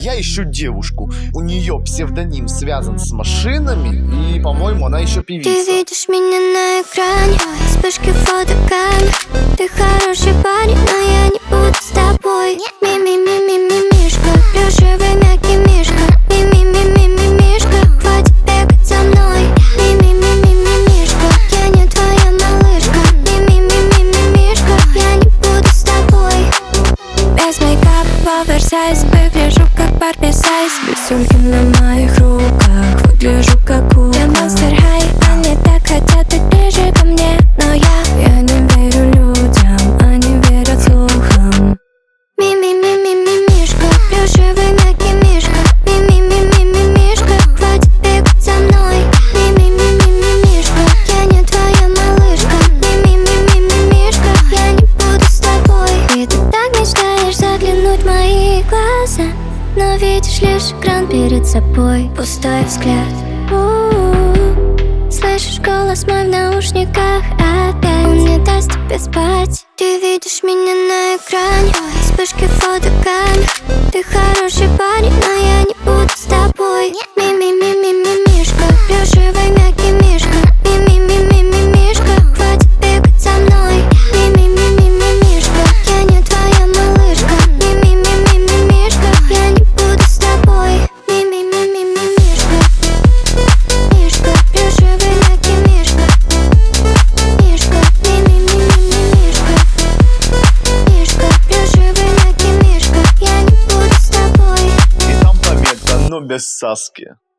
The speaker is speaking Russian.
Я ищу девушку. У нее псевдоним связан с машинами. И, по-моему, она еще певица. Ты видишь меня на экране, вспышки фотокамер. Ты хороший парень, но я не буду с тобой. Ми-ми-ми-ми-ми-мишка, плюшевый мягкий мишка. Ми-ми-ми-ми-ми-мишка, хватит бегать за мной. Ми-ми-ми-ми-ми-мишка, я не твоя малышка. Ми-ми-ми-ми-ми-мишка, я не буду с тобой. Без мейкапа, оверсайз, выгляжу как Барби Сайз. Рисунки на моих руках, выгляжу как кукла. Я монстер хай, они так хотят быть ближе ко мне. Но я не верю людям, они верят слухам. Ми-ми-ми-ми-ми-мишка, плюшевый мягкий мишка. Ми-ми-ми-ми-ми-мишка, хватит бегать за мной. Ми-ми-ми-ми-ми-мишка, я не твоя малышка. Ми-ми-ми-ми-ми-мишка, я не буду с тобой. И ты так мечтаешь заглянуть в мои глаза, но видишь лишь экран перед собой, пустой взгляд. Слышишь голос мой в наушниках опять. Он не даст тебе спать. Ты видишь меня на экране, вспышки фотокамер. Ты хороший парень, но я не буду с тобой. Ми-ми-ми-ми-ми-мишка, плюшевый мягкий мишка. Ми-ми-ми-ми-ми-мишка, хватит бегать за мной. Ми-ми-ми-ми-ми-мишка, я не твоя малышка. Ми-ми-ми-ми-ми-мишка, я не буду с тобой. Ми-ми-ми-ми-ми-мишка, мишка, плюшевый мягкий мишка. Мишка, ми-ми-ми-ми-ми-мишка. Мишка, плюшевый мягкий мишка, я не буду с тобой. И там пометка, но без Саски.